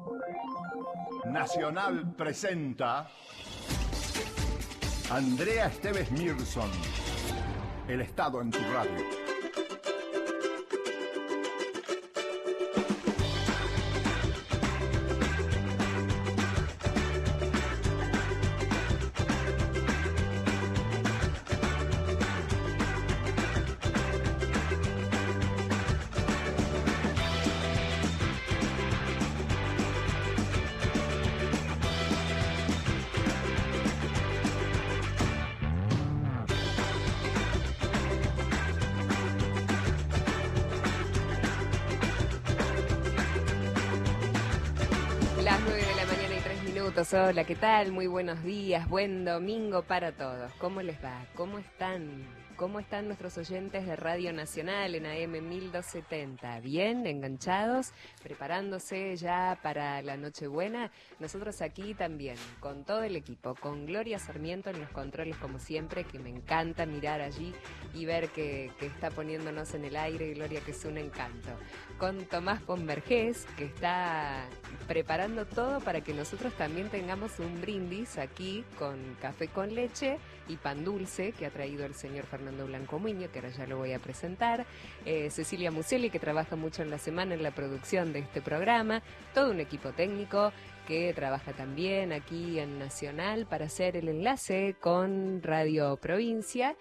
Nacional presenta Andrea Esteves Mirson, El Estado en tu radio. Hola, ¿qué tal? Muy buenos días, buen domingo para todos. ¿Cómo les va? ¿Cómo están? ¿Cómo están nuestros oyentes de Radio Nacional en AM 1270? ¿Bien? ¿Enganchados? ¿Preparándose ya para la Nochebuena? Nosotros aquí también, con todo el equipo, con Gloria Sarmiento en los controles como siempre, que me encanta mirar allí y ver que está poniéndonos en el aire, Gloria, que es un encanto. Con Tomás Pomvergés, que está preparando todo para que nosotros también tengamos un brindis aquí con café con leche y pan dulce que ha traído el señor Fernando Blanco Muñoz, que ahora ya lo voy a presentar, Cecilia Muselli, que trabaja mucho en la semana en la producción de este programa, todo un equipo técnico que trabaja también aquí en Nacional para hacer el enlace con Radio Provincia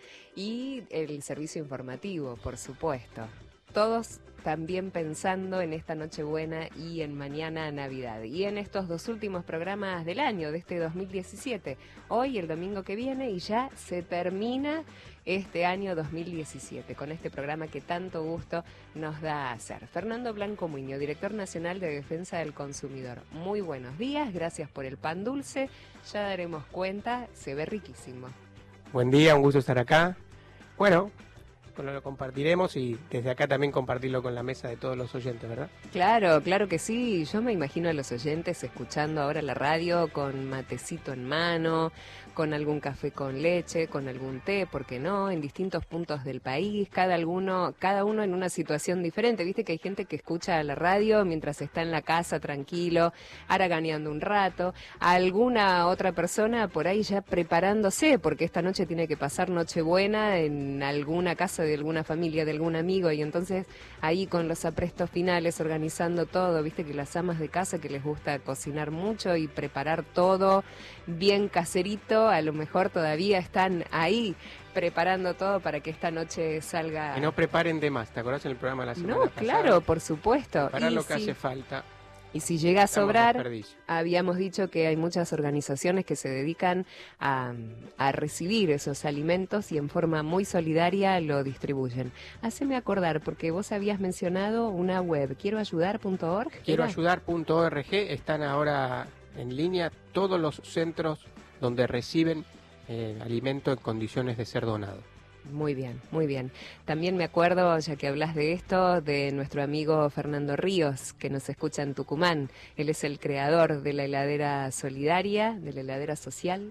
y el servicio informativo, por supuesto. Todos también pensando en esta Nochebuena y en mañana Navidad. Y en estos dos últimos programas del año, de este 2017. Hoy, el domingo que viene, y ya se termina este año 2017 con este programa que tanto gusto nos da hacer. Fernando Blanco Muñoz, director nacional de Defensa del Consumidor. Muy buenos días, gracias por el pan dulce. Ya daremos cuenta, se ve riquísimo. Buen día, un gusto estar acá. Bueno, lo compartiremos y desde acá también compartirlo con la mesa de todos los oyentes, ¿verdad? Claro, claro que sí. Yo me imagino a los oyentes escuchando ahora la radio con matecito en mano, con algún café con leche, con algún té, ¿por qué no? En distintos puntos del país, cada uno en una situación diferente. Viste que hay gente que escucha la radio mientras está en la casa tranquilo, haraganeando un rato, alguna otra persona por ahí ya preparándose, porque esta noche tiene que pasar Nochebuena en alguna casa de alguna familia, de algún amigo, y entonces ahí con los aprestos finales organizando todo. Viste que las amas de casa que les gusta cocinar mucho y preparar todo bien caserito, a lo mejor todavía están ahí preparando todo para que esta noche salga. Que no preparen de más, ¿te acordás en el programa de la semana pasada? No, claro, por supuesto. Para lo que hace falta. Y si llega a sobrar, habíamos dicho que hay muchas organizaciones que se dedican a recibir esos alimentos y en forma muy solidaria lo distribuyen. Haceme acordar, porque vos habías mencionado una web, quieroayudar.org. Quieroayudar.org, están ahora en línea todos los centros donde reciben alimento en condiciones de ser donado. Muy bien, muy bien. También me acuerdo, ya que hablas de esto, de nuestro amigo Fernando Ríos, que nos escucha en Tucumán. Él es el creador de la heladera solidaria, de la heladera social.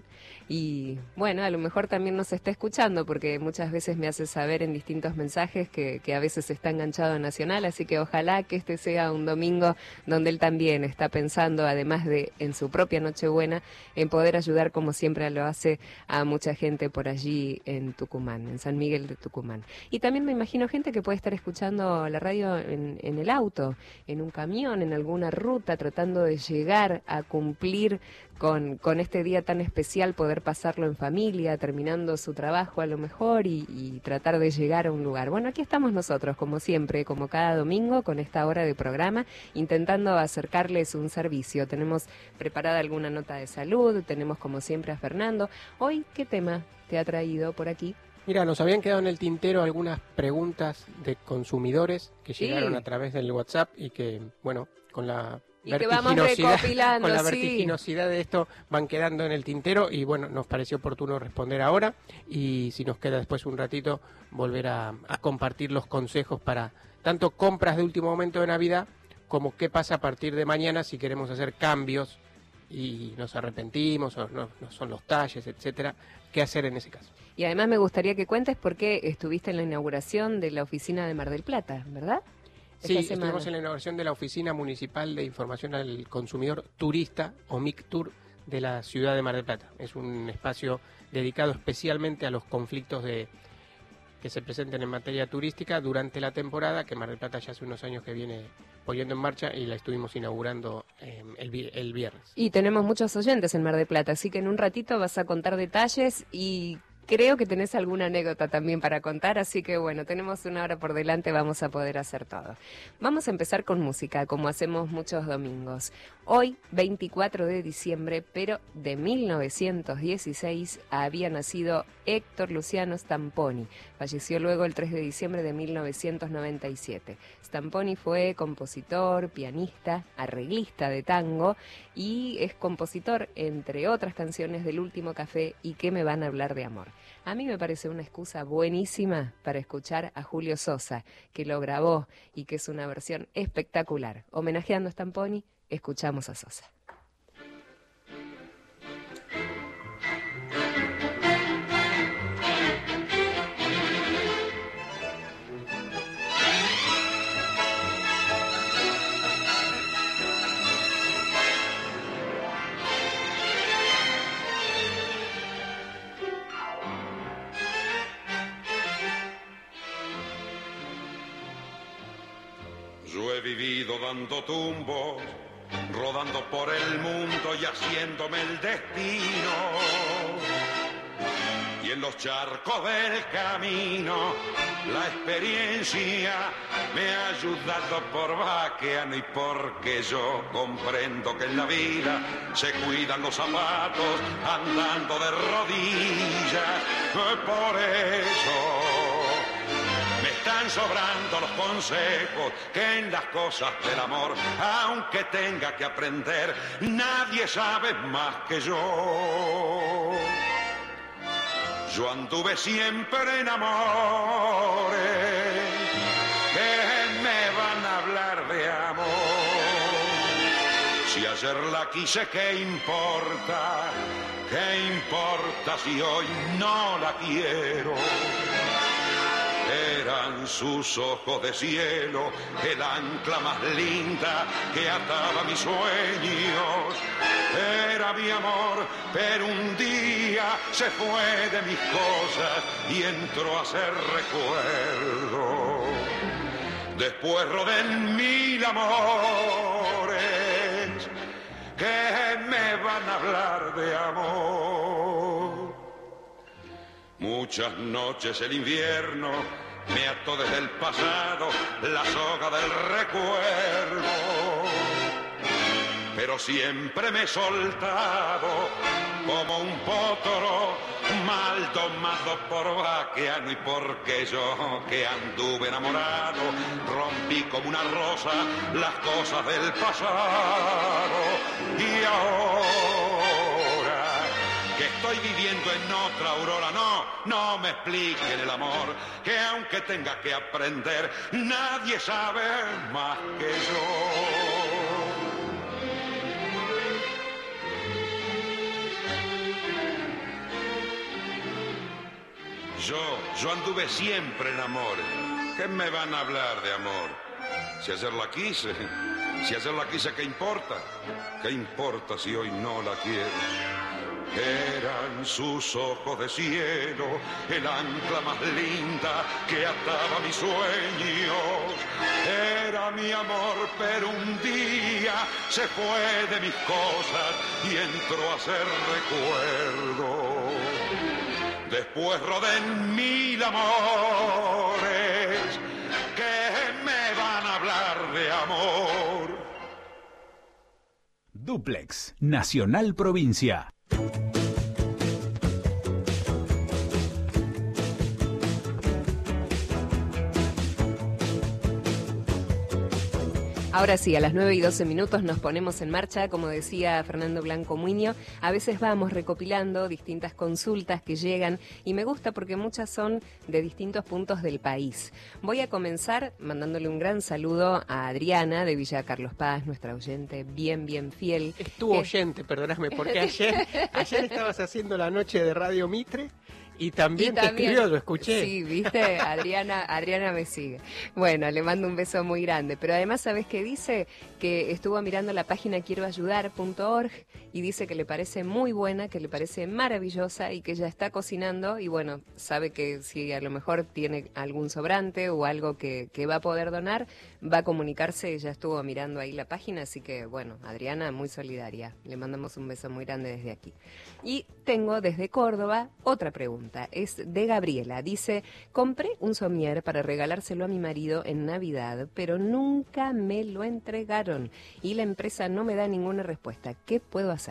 Y bueno, a lo mejor también nos está escuchando, porque muchas veces me hace saber en distintos mensajes que a veces está enganchado a Nacional. Así que ojalá que este sea un domingo donde él también está pensando, además de en su propia Nochebuena, en poder ayudar como siempre lo hace a mucha gente por allí en Tucumán, en San Miguel de Tucumán. Y también me imagino gente que puede estar escuchando la radio en el auto, en un camión, en alguna ruta, tratando de llegar a cumplir con este día tan especial, poder pasarlo en familia, terminando su trabajo a lo mejor y tratar de llegar a un lugar. Bueno, aquí estamos nosotros, como siempre, como cada domingo, con esta hora de programa, intentando acercarles un servicio. Tenemos preparada alguna nota de salud, tenemos como siempre a Fernando. Hoy, ¿qué tema te ha traído por aquí? Mira, nos habían quedado en el tintero algunas preguntas de consumidores que llegaron a través del WhatsApp y que, bueno, con la vertiginosidad de esto van quedando en el tintero y bueno, nos pareció oportuno responder ahora y si nos queda después un ratito volver a compartir los consejos para tanto compras de último momento de Navidad como qué pasa a partir de mañana si queremos hacer cambios y nos arrepentimos o no son los talles, etcétera, qué hacer en ese caso. Y además me gustaría que cuentes por qué estuviste en la inauguración de la oficina de Mar del Plata, ¿verdad? Sí, esta semana. estuvimos en la inauguración de la Oficina Municipal de Información al Consumidor Turista, o MICTUR, de la ciudad de Mar del Plata. Es un espacio dedicado especialmente a los conflictos que se presenten en materia turística durante la temporada, que Mar del Plata ya hace unos años que viene poniendo en marcha, y la estuvimos inaugurando el viernes. Y tenemos muchos oyentes en Mar del Plata, así que en un ratito vas a contar detalles y creo que tenés alguna anécdota también para contar, así que bueno, tenemos una hora por delante, vamos a poder hacer todo. Vamos a empezar con música, como hacemos muchos domingos. Hoy, 24 de diciembre, pero de 1916, había nacido Héctor Luciano Stamponi. Falleció luego el 3 de diciembre de 1997. Stamponi fue compositor, pianista, arreglista de tango y es compositor, entre otras canciones, del Último Café y ¿Qué me van a hablar de amor? A mí me parece una excusa buenísima para escuchar a Julio Sosa, que lo grabó y que es una versión espectacular. Homenajeando a Stamponi, escuchamos a Sosa. Yo he vivido dando tumbos, rodando por el mundo y haciéndome el destino. Y en los charcos del camino, la experiencia me ha ayudado por vaqueano y porque yo comprendo que en la vida se cuidan los zapatos andando de rodillas. Por eso me están sobrando los consejos que en las cosas del amor, aunque tenga que aprender, nadie sabe más que yo. Yo anduve siempre en amores que me van a hablar de amor. Si ayer la quise, ¿qué importa? ¿Qué importa si hoy no la quiero? Eran sus ojos de cielo, el ancla más linda que ataba mis sueños. Era mi amor, pero un día se fue de mis cosas y entró a ser recuerdo. Después rodé en 1000 amores que me van a hablar de amor. Muchas noches el invierno me ató desde el pasado la soga del recuerdo, pero siempre me he soltado como un potro mal domado por vaqueano, y porque yo que anduve enamorado rompí como una rosa las cosas del pasado. Y ahora que estoy viviendo en otra aurora, no me expliquen el amor, que aunque tenga que aprender, nadie sabe más que yo anduve siempre en amores. ¿Qué me van a hablar de amor? Si ayer la quise, ¿qué importa? ¿Qué importa si hoy no la quiero? Eran sus ojos de cielo, el ancla más linda que ataba mis sueños. Era mi amor, pero un día se fue de mis cosas y entró a ser recuerdo. Después rodé en 1000 amores que me van a hablar de amor. Duplex, Nacional Provincia. Ahora sí, a las 9:12 nos ponemos en marcha, como decía Fernando Blanco Muñoz. A veces vamos recopilando distintas consultas que llegan y me gusta porque muchas son de distintos puntos del país. Voy a comenzar mandándole un gran saludo a Adriana de Villa Carlos Paz, nuestra oyente bien fiel. Es tu oyente, perdóname, porque ayer estabas haciendo la noche de Radio Mitre Y también te escribió, lo escuché. Sí, viste, Adriana me sigue. Bueno, le mando un beso muy grande. Pero además, ¿sabes qué dice? Que estuvo mirando la página quieroayudar.org y dice que le parece muy buena, que le parece maravillosa y que ya está cocinando. Y bueno, sabe que si a lo mejor tiene algún sobrante o algo que va a poder donar, va a comunicarse. Ya estuvo mirando ahí la página, así que bueno, Adriana, muy solidaria. Le mandamos un beso muy grande desde aquí. Y tengo desde Córdoba otra pregunta. Es de Gabriela. Dice, compré un somier para regalárselo a mi marido en Navidad, pero nunca me lo entregaron y la empresa no me da ninguna respuesta. ¿Qué puedo hacer?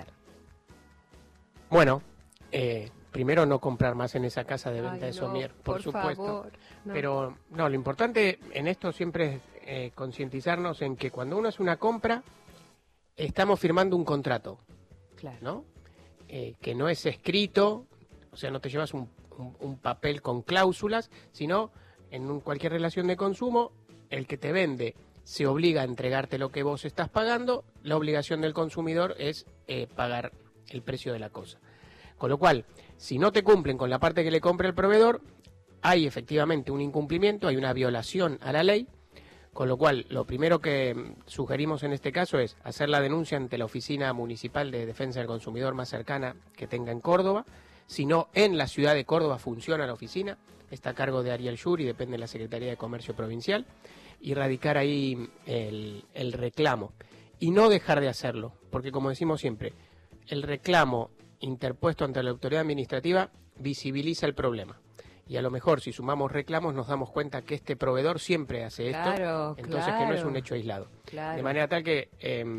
Bueno, primero no comprar más en esa casa de venta Ay, de somier, por supuesto. favor, no. Pero no, lo importante en esto siempre es concientizarnos en que cuando uno hace una compra, estamos firmando un contrato, Claro. ¿no? Que no es escrito, o sea, no te llevas un papel con cláusulas, sino en cualquier relación de consumo, el que te vende se obliga a entregarte lo que vos estás pagando, la obligación del consumidor es pagar el precio de la cosa. Con lo cual, si no te cumplen con la parte que le compra el proveedor, hay efectivamente un incumplimiento, hay una violación a la ley, con lo cual lo primero que sugerimos en este caso es hacer la denuncia ante la Oficina Municipal de Defensa del Consumidor más cercana que tenga en Córdoba. Si no, en la ciudad de Córdoba funciona la oficina, está a cargo de Ariel Yuri, depende de la Secretaría de Comercio Provincial, y radicar ahí el reclamo. Y no dejar de hacerlo, porque como decimos siempre, el reclamo interpuesto ante la autoridad administrativa visibiliza el problema. Y a lo mejor si sumamos reclamos nos damos cuenta que este proveedor siempre hace esto, Claro, entonces que no es un hecho aislado. Claro. De manera tal que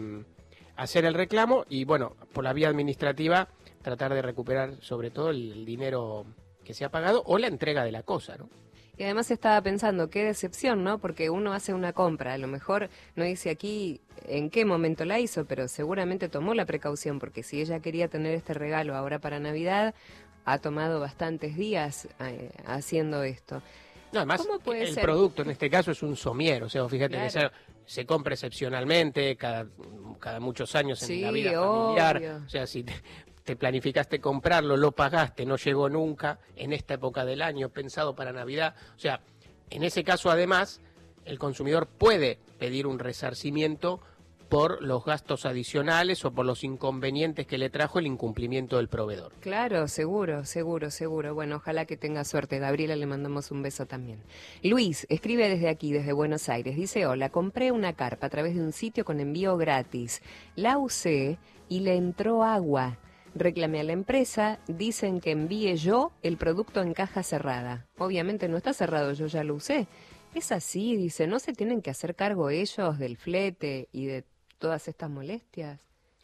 hacer el reclamo y bueno, por la vía administrativa tratar de recuperar sobre todo el dinero que se ha pagado o la entrega de la cosa, ¿no? Y además estaba pensando, qué decepción, ¿no? Porque uno hace una compra, a lo mejor no dice aquí en qué momento la hizo, pero seguramente tomó la precaución, porque si ella quería tener este regalo ahora para Navidad, ha tomado bastantes días haciendo esto. No, además, ¿Cómo puede el ser? producto en este caso es un somier, o sea, fíjate Claro. que se compra excepcionalmente, cada muchos años en Sí, la vida familiar. obvio. O sea, si te planificaste comprarlo, lo pagaste, no llegó nunca, en esta época del año, pensado para Navidad. O sea, en ese caso, además, el consumidor puede pedir un resarcimiento por los gastos adicionales o por los inconvenientes que le trajo el incumplimiento del proveedor. Claro, seguro. Bueno, ojalá que tenga suerte. Gabriela, le mandamos un beso también. Luis, escribe desde aquí, desde Buenos Aires. Dice, hola, compré una carpa a través de un sitio con envío gratis. La usé y le entró agua. Reclamé a la empresa, dicen que envíe yo el producto en caja cerrada. Obviamente no está cerrado, yo ya lo usé. Es así, dice, ¿no se tienen que hacer cargo ellos del flete y de todas estas molestias?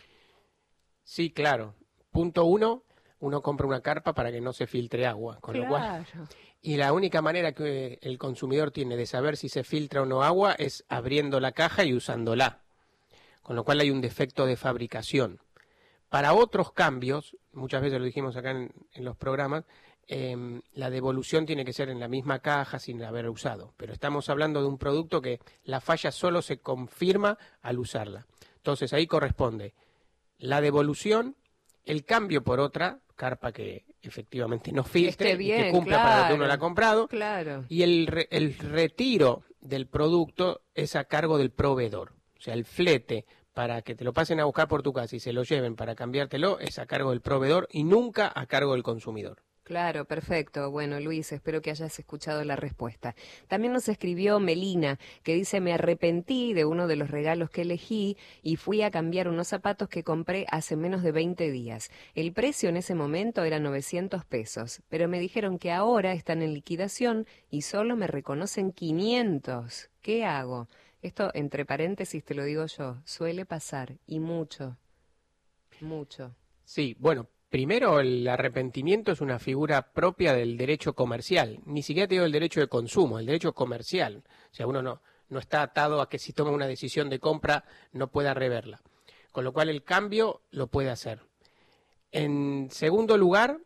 Sí, claro. Punto 1, uno compra una carpa para que no se filtre agua, con lo cual... Y la única manera que el consumidor tiene de saber si se filtra o no agua es abriendo la caja y usándola, con lo cual hay un defecto de fabricación. Para otros cambios, muchas veces lo dijimos acá en los programas, la devolución tiene que ser en la misma caja sin haber usado. Pero estamos hablando de un producto que la falla solo se confirma al usarla. Entonces ahí corresponde la devolución, el cambio por otra carpa que efectivamente no filtre, esté bien, y que cumpla claro, para lo que uno la ha comprado. Claro. Y el retiro del producto es a cargo del proveedor. O sea, el flete para que te lo pasen a buscar por tu casa y se lo lleven para cambiártelo es a cargo del proveedor y nunca a cargo del consumidor. Claro, perfecto. Bueno, Luis, espero que hayas escuchado la respuesta. También nos escribió Melina, que dice, me arrepentí de uno de los regalos que elegí y fui a cambiar unos zapatos que compré hace menos de 20 días. El precio en ese momento era 900 pesos, pero me dijeron que ahora están en liquidación y solo me reconocen 500. ¿Qué hago? Esto, entre paréntesis, te lo digo yo, suele pasar, y mucho, mucho. Sí, bueno, primero el arrepentimiento es una figura propia del derecho comercial, ni siquiera te digo el derecho de consumo, el derecho comercial. O sea, uno no está atado a que si toma una decisión de compra no pueda reverla, con lo cual el cambio lo puede hacer. En segundo lugar,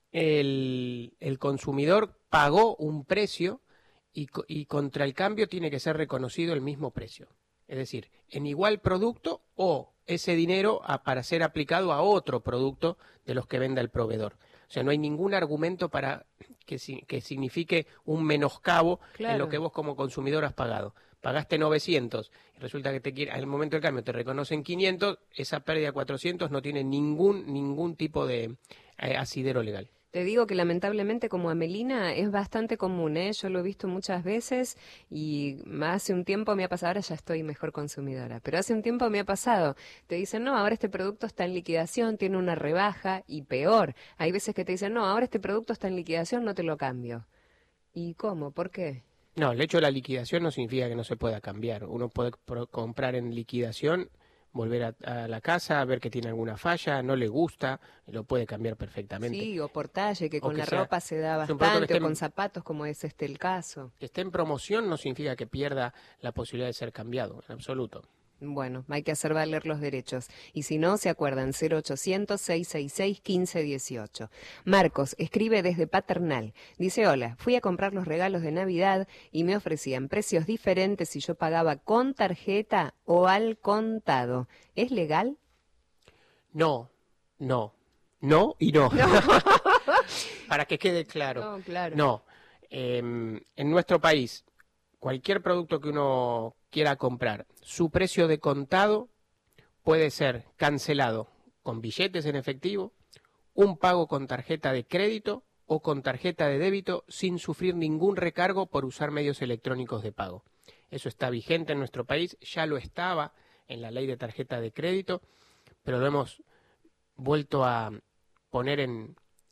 el consumidor pagó un precio y contra el cambio tiene que ser reconocido el mismo precio. Es decir, en igual producto o ese dinero para ser aplicado a otro producto de los que venda el proveedor. O sea, no hay ningún argumento para que signifique un menoscabo en lo que vos como consumidor has pagado. Pagaste 900 y resulta que al momento del cambio te reconocen 500, esa pérdida de 400 no tiene ningún tipo de asidero legal. Te digo que lamentablemente como Amelina es bastante común, ¿eh? Yo lo he visto muchas veces y hace un tiempo me ha pasado, ahora ya estoy mejor consumidora, pero hace un tiempo me ha pasado, te dicen, no, ahora este producto está en liquidación, tiene una rebaja y peor, hay veces que te dicen, no, ahora este producto está en liquidación, no te lo cambio. ¿Y cómo? ¿Por qué? No, el hecho de la liquidación no significa que no se pueda cambiar. Uno puede comprar en liquidación, volver a la casa, ver que tiene alguna falla, no le gusta, lo puede cambiar perfectamente. Sí, o por talle, que O con que la sea- ropa se da es un producto que bastante, o esté con zapatos, como es el caso. Que esté en promoción no significa que pierda la posibilidad de ser cambiado, en absoluto. Bueno, hay que hacer valer los derechos. Y si no, se acuerdan, 0800-666-1518. Marcos escribe desde Paternal. Dice, hola, fui a comprar los regalos de Navidad y me ofrecían precios diferentes si yo pagaba con tarjeta o al contado. ¿Es legal? No y no. Para que quede claro. No, claro. No. En nuestro país, cualquier producto que uno quiera comprar, su precio de contado puede ser cancelado con billetes en efectivo, un pago con tarjeta de crédito o con tarjeta de débito sin sufrir ningún recargo por usar medios electrónicos de pago. Eso está vigente en nuestro país, ya lo estaba en la ley de tarjeta de crédito, pero lo hemos vuelto a poner en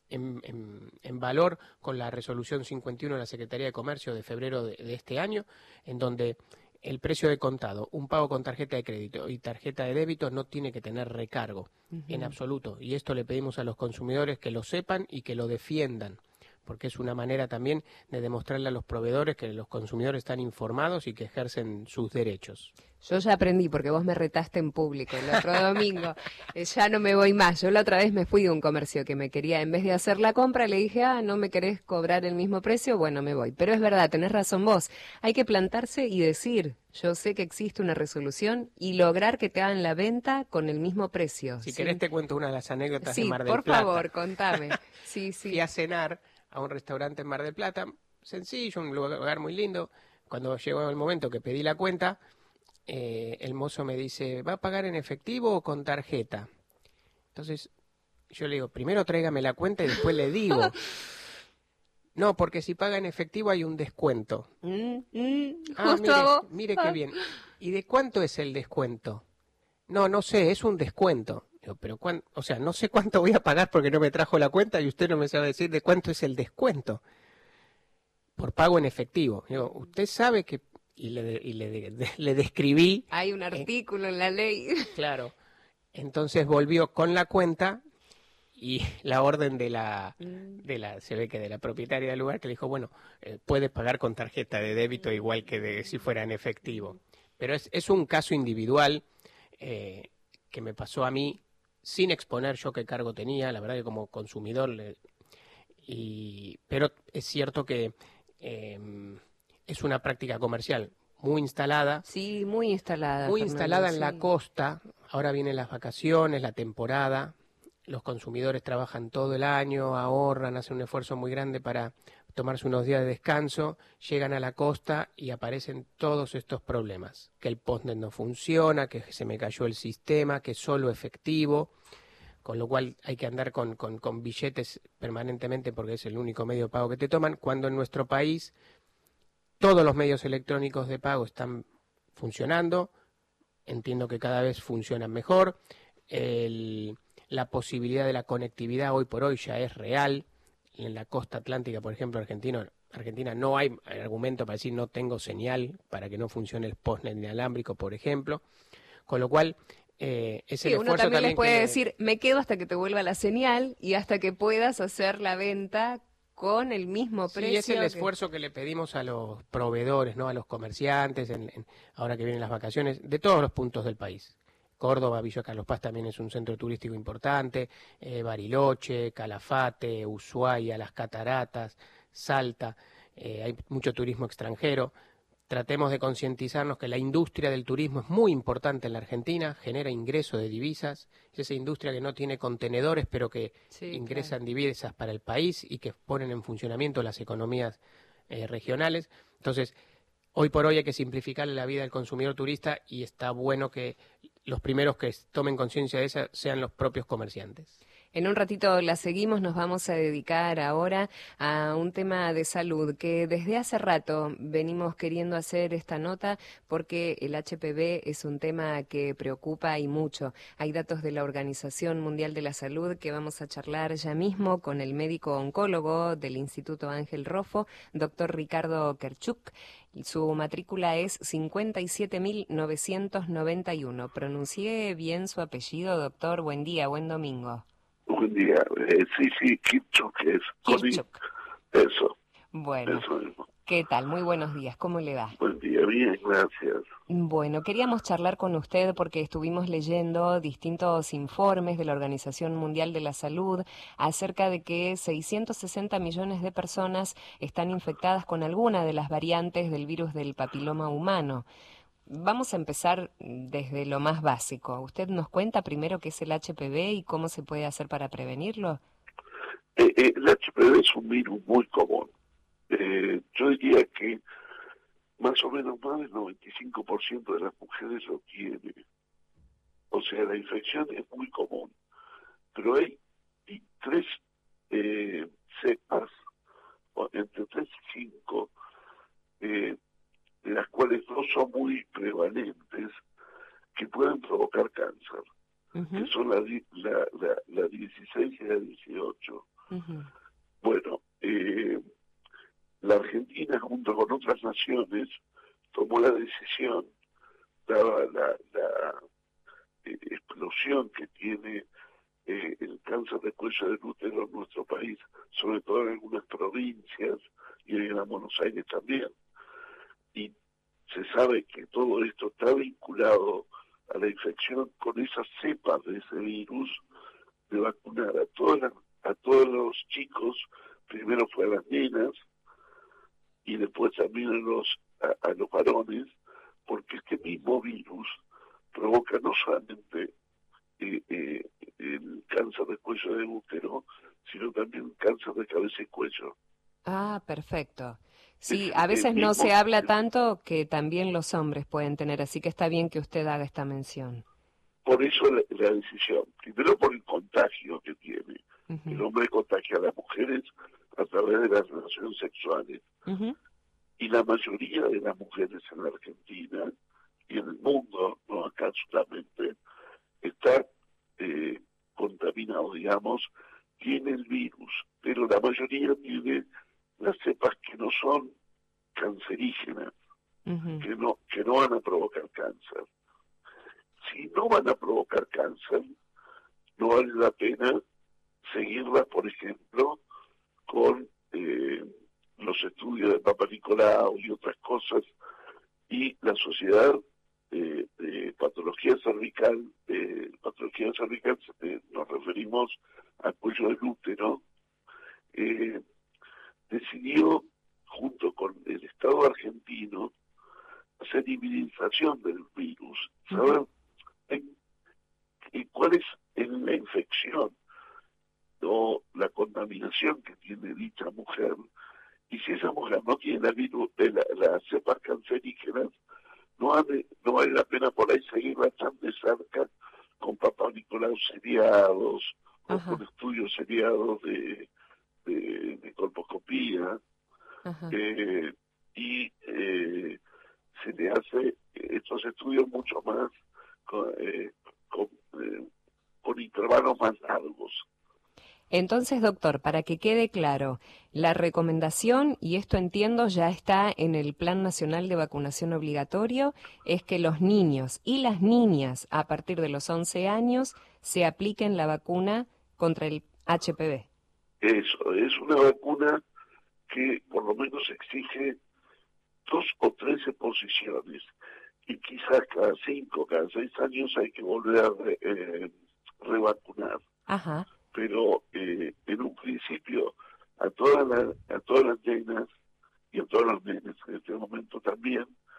valor con la resolución 51 de la Secretaría de Comercio de febrero de este año, en donde el precio de contado, un pago con tarjeta de crédito y tarjeta de débito no tiene que tener recargo en absoluto. Y esto le pedimos a los consumidores que lo sepan y que lo defiendan, porque es una manera también de demostrarle a los proveedores que los consumidores están informados y que ejercen sus derechos. Yo ya aprendí porque vos me retaste en público el otro domingo. Ya no me voy más. Yo la otra vez me fui de un comercio que me quería, en vez de hacer la compra, le dije, ¿no me querés cobrar el mismo precio? Bueno, me voy. Pero es verdad, tenés razón vos. Hay que plantarse y decir, yo sé que existe una resolución y lograr que te hagan la venta con el mismo precio. Si ¿sí? querés te cuento una de las anécdotas de Mar del por Plata. favor, contame. Sí. Fui a cenar a un restaurante en Mar del Plata, sencillo, un lugar muy lindo. Cuando llegó el momento que pedí la cuenta, el mozo me dice, ¿va a pagar en efectivo o con tarjeta? Entonces yo le digo, primero tráigame la cuenta y después le digo. No, porque si paga en efectivo hay un descuento. Justo a vos. Mire qué bien. ¿Y de cuánto es el descuento? No sé, es un descuento. Digo, pero o sea, no sé cuánto voy a pagar porque no me trajo la cuenta y usted no me sabe decir de cuánto es el descuento. Por pago en efectivo. Digo, usted sabe que... Y le describí. Hay un artículo en la ley. Claro. Entonces volvió con la cuenta y la orden se ve que de la propietaria del lugar, que le dijo, bueno, puede pagar con tarjeta de débito igual que si fuera en efectivo. Pero es un caso individual que me pasó a mí sin exponer yo qué cargo tenía, la verdad que como consumidor, pero es cierto que es una práctica comercial muy instalada. Sí, muy instalada. Muy Fernando, instalada en sí. la costa. Ahora vienen las vacaciones, la temporada. Los consumidores trabajan todo el año, ahorran, hacen un esfuerzo muy grande para tomarse unos días de descanso. Llegan a la costa y aparecen todos estos problemas. Que el postnet no funciona, que se me cayó el sistema, que es solo efectivo. Con lo cual hay que andar con billetes permanentemente porque es el único medio de pago que te toman. Cuando en nuestro país todos los medios electrónicos de pago están funcionando, entiendo que cada vez funcionan mejor, la posibilidad de la conectividad hoy por hoy ya es real, en la costa atlántica, por ejemplo, Argentina no hay argumento para decir no tengo señal para que no funcione el postnet inalámbrico, por ejemplo, con lo cual es el uno esfuerzo también les puede que decir, me quedo hasta que te vuelva la señal y hasta que puedas hacer la venta con el mismo precio. Sí, es el esfuerzo que le pedimos a los proveedores, ¿no? A los comerciantes, ahora que vienen las vacaciones, de todos los puntos del país. Córdoba, Villa Carlos Paz también es un centro turístico importante, Bariloche, Calafate, Ushuaia, las Cataratas, Salta, hay mucho turismo extranjero. tratemos de concientizarnos que la industria del turismo es muy importante en la Argentina, genera ingreso de divisas, es esa industria que no tiene contenedores, pero que ingresan divisas para el país y que ponen en funcionamiento las economías regionales. Entonces, hoy por hoy hay que simplificarle la vida al consumidor turista y está bueno que los primeros que tomen conciencia de eso sean los propios comerciantes. En un ratito la seguimos, nos vamos a dedicar ahora a un tema de salud que desde hace rato venimos queriendo hacer esta nota porque el HPV es un tema que preocupa y mucho. Hay datos de la Organización Mundial de la Salud que vamos a charlar ya mismo con el médico oncólogo del Instituto Ángel Roffo, doctor Ricardo Kerchuk. Su matrícula es 57.991. ¿Pronuncié bien su apellido, doctor? Buen día, buen domingo. Buen día. Sí, Kirchhoff es. Kirchhoff. Eso. Bueno, Eso mismo. ¿Qué tal? Muy buenos días. ¿Cómo le va? Buen día, bien, gracias. Bueno, queríamos charlar con usted porque estuvimos leyendo distintos informes de la Organización Mundial de la Salud acerca de que 660 millones de personas están infectadas con alguna de las variantes del virus del papiloma humano. Vamos a empezar desde lo más básico. ¿Usted nos cuenta primero qué es el HPV y cómo se puede hacer para prevenirlo? El HPV es un virus muy común. Yo diría que más o menos más del 95% de las mujeres lo tiene. O sea, la infección es muy común. Pero hay tres cepas, entre 3 y 5, las cuales no son muy prevalentes, que pueden provocar cáncer, que son la 16 y la 18. Bueno, la Argentina, junto con otras naciones, tomó la decisión, dada la explosión que tiene el cáncer de cuello del útero en nuestro país, sobre todo en algunas provincias y en Buenos Aires también. Y se sabe que todo esto está vinculado a la infección con esas cepas de ese virus, de vacunar a todos los chicos, primero fue a las nenas y después también a los varones, porque este mismo virus provoca no solamente el cáncer de cuello del útero, sino también cáncer de cabeza y cuello. Ah, perfecto. Sí, a veces no se habla tanto que también los hombres pueden tener, así que está bien que usted haga esta mención. Por eso la decisión, primero por el contagio que tiene. El hombre contagia a las mujeres a través de las relaciones sexuales. Y la mayoría de las mujeres en la Argentina y en el mundo, no acá solamente, está contaminado, digamos, tiene el virus, pero la mayoría tiene las cepas que no son cancerígenas, que no van a provocar cáncer. Si no van a provocar cáncer, no vale la pena seguirlas, por ejemplo, con los estudios de Papa Nicolau y otras cosas, y la Sociedad de Patología Cervical, nos referimos al cuello del útero, decidió, junto con el Estado argentino, hacer inmunización del virus, saber cuál es la infección o la contaminación que tiene dicha mujer, y si esa mujer no tiene el virus de las cepas cancerígenas, no vale la pena por ahí seguirla tan de cerca con Papa Nicolau seriados o con estudios seriados de colposcopía, y se le hace estos estudios mucho más con intervalos más largos. Entonces, doctor, para que quede claro, la recomendación, y esto entiendo ya está en el Plan Nacional de Vacunación Obligatorio, es que los niños y las niñas a partir de los 11 años se apliquen la vacuna contra el HPV. Eso, es una vacuna que por lo menos exige 2 o 3 exposiciones, y quizás cada 5, cada 6 años hay que volver a revacunar. Pero en un principio a todas las nenas y a todos los nenes en este momento también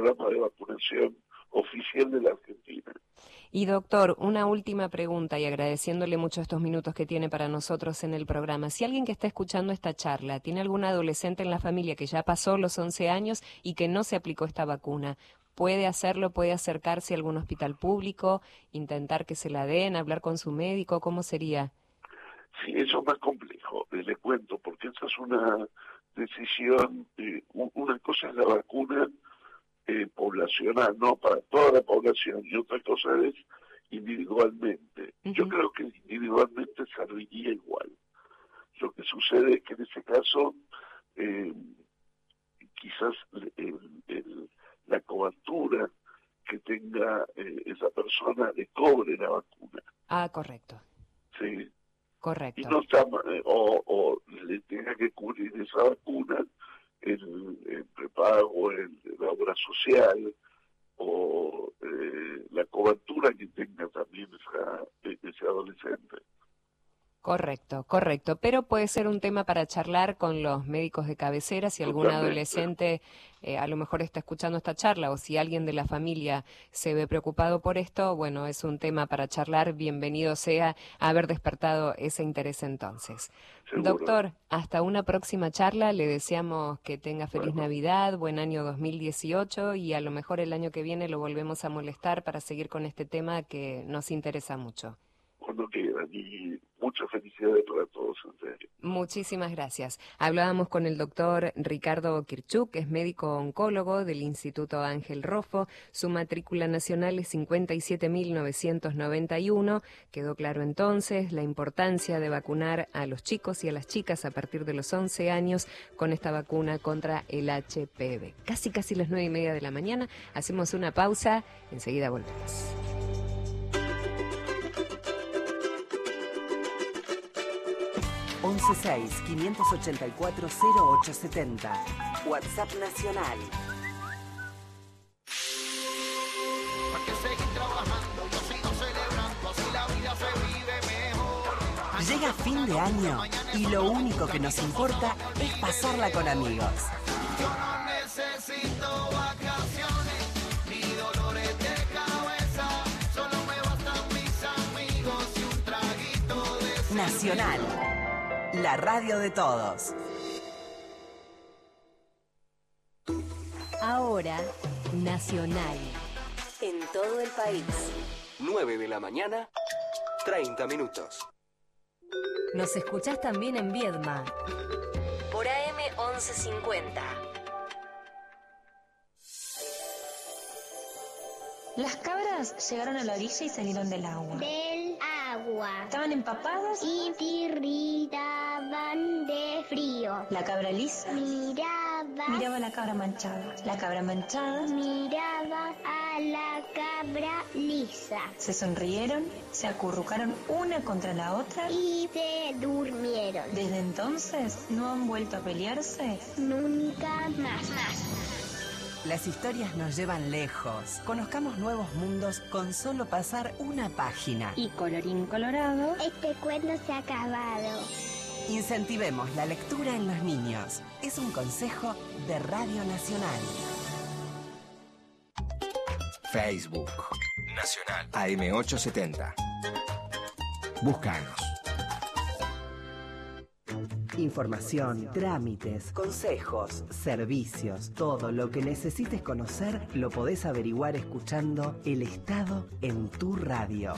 programa de vacunación oficial de la Argentina. Y doctor, una última pregunta y agradeciéndole mucho estos minutos que tiene para nosotros en el programa. Si alguien que está escuchando esta charla tiene algún adolescente en la familia que ya pasó los 11 años y que no se aplicó esta vacuna, ¿puede hacerlo? ¿Puede acercarse a algún hospital público, intentar que se la den, hablar con su médico? ¿Cómo sería? Sí, eso es más complejo, le cuento, porque esa es una decisión, una cosa es la vacuna poblacional, ¿no? Para toda la población, y otra cosa es individualmente. Yo creo que individualmente serviría igual. Lo que sucede es que en ese caso quizás la cobertura que tenga esa persona le cobre la vacuna. Ah, correcto. Sí. Correcto. Y no está, o le tenga que cubrir esa vacuna el prepago, la obra social o la cobertura que tenga también ese adolescente. Correcto, correcto. Pero puede ser un tema para charlar con los médicos de cabecera si algún adolescente a lo mejor está escuchando esta charla o si alguien de la familia se ve preocupado por esto, bueno, es un tema para charlar. Bienvenido sea a haber despertado ese interés entonces. Seguro. Doctor, hasta una próxima charla. Le deseamos que tenga feliz Navidad, buen año 2018 y a lo mejor el año que viene lo volvemos a molestar para seguir con este tema que nos interesa mucho. Cuando quieran, y muchas felicidades para todos, en serio. Muchísimas gracias. Hablábamos con el doctor Ricardo Kirchuk, que es médico oncólogo del Instituto Ángel Roffo. Su matrícula nacional es 57.991. Quedó claro entonces la importancia de vacunar a los chicos y a las chicas a partir de los 11 años con esta vacuna contra el HPV. Casi las 9:30 de la mañana. Hacemos una pausa, enseguida volvemos. 116-584-0870. WhatsApp nacional. Llega fin de año y lo único que nos importa es pasarla con amigos. Yo no necesito vacaciones ni dolores de cabeza, solo me bastan mis amigos y un traguito de cerveza. Nacional, la radio de todos. Ahora, Nacional. En todo el país. 9 de la mañana, 30 minutos. Nos escuchás también en Viedma. Por AM 1150. Las cabras llegaron a la orilla y salieron del agua. Del agua. Estaban empapadas y tiritaban de frío. La cabra lisa miraba a la cabra manchada. La cabra manchada miraba a la cabra lisa. Se sonrieron, se acurrucaron una contra la otra y se durmieron. Desde entonces no han vuelto a pelearse nunca más. Las historias nos llevan lejos. Conozcamos nuevos mundos con solo pasar una página. Y colorín colorado, este cuento se ha acabado. Incentivemos la lectura en los niños. Es un consejo de Radio Nacional. Facebook Nacional AM870. Búscanos. Información, trámites, consejos, servicios, todo lo que necesites conocer lo podés averiguar escuchando El Estado en tu radio.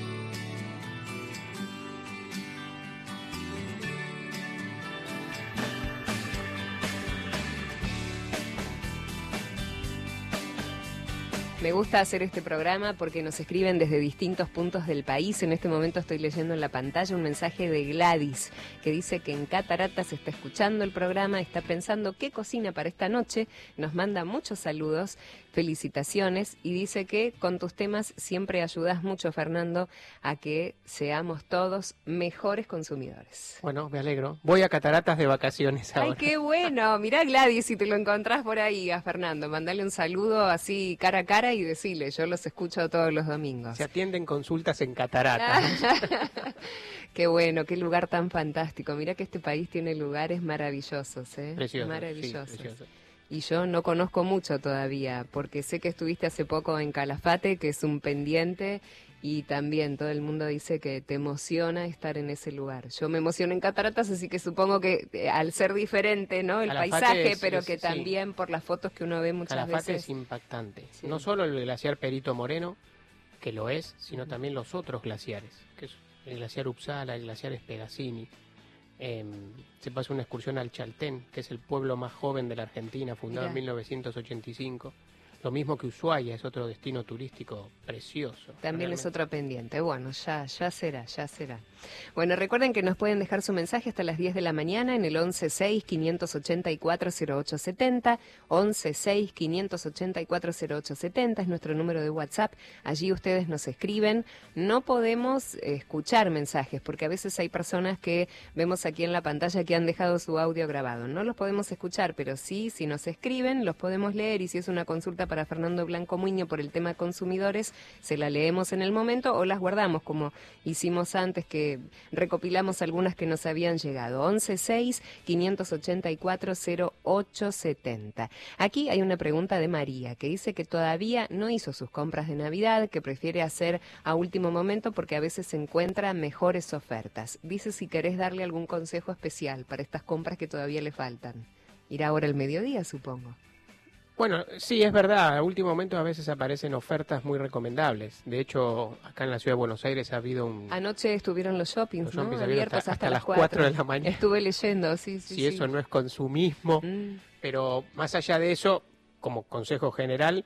Me gusta hacer este programa porque nos escriben desde distintos puntos del país. En este momento estoy leyendo en la pantalla un mensaje de Gladys que dice que en Cataratas está escuchando el programa, está pensando qué cocina para esta noche, nos manda muchos saludos, felicitaciones y dice que con tus temas siempre ayudas mucho, Fernando, a que seamos todos mejores consumidores. Bueno, me alegro. Voy a Cataratas de vacaciones ahora. ¡Ay, qué bueno! Mirá, Gladys, si te lo encontrás por ahí a Fernando, mandale un saludo así cara a cara y decirle, yo los escucho todos los domingos. Se atienden consultas en Cataratas. Qué bueno, qué lugar tan fantástico. Mirá que este país tiene lugares maravillosos, ¿eh? Preciosos, maravillosos. sí, preciosos. y yo no conozco mucho todavía, porque sé que estuviste hace poco en Calafate, que es un pendiente, y también todo el mundo dice que te emociona estar en ese lugar. Yo me emociono en Cataratas, así que supongo que al ser diferente, ¿no? El Calafate paisaje, es, pero que sí. también por las fotos que uno ve muchas Calafate veces. es impactante. Sí. No solo el glaciar Perito Moreno, que lo es, sino también los otros glaciares, que es el glaciar Uppsala, el glaciar Spegazzini. Se pasa una excursión al Chaltén, que es el pueblo más joven de la Argentina, fundado en 1985. Lo mismo que Ushuaia, es otro destino turístico precioso. También es otro pendiente. Bueno, ya será. Bueno, recuerden que nos pueden dejar su mensaje hasta las 10 de la mañana en el 1165840870, 1165840870 es nuestro número de WhatsApp. Allí ustedes nos escriben. No podemos escuchar mensajes porque a veces hay personas que vemos aquí en la pantalla que han dejado su audio grabado. No los podemos escuchar, pero sí, si nos escriben, los podemos leer, y si es una consulta para Fernando Blanco Muñoz por el tema consumidores, se la leemos en el momento o las guardamos como hicimos antes, que recopilamos algunas que nos habían llegado. 1165840870. Aquí hay una pregunta de María que dice que todavía no hizo sus compras de Navidad, que prefiere hacer a último momento porque a veces se encuentra mejores ofertas. Dice si querés darle algún consejo especial para estas compras que todavía le faltan. Ir ahora al mediodía, supongo. Bueno, sí, es verdad, a último momento a veces aparecen ofertas muy recomendables. De hecho, acá en la Ciudad de Buenos Aires ha habido un... Anoche estuvieron los shoppings, ¿no? Abiertos hasta las 4 de la mañana. Estuve leyendo, sí. Si eso no es consumismo, pero más allá de eso, como consejo general,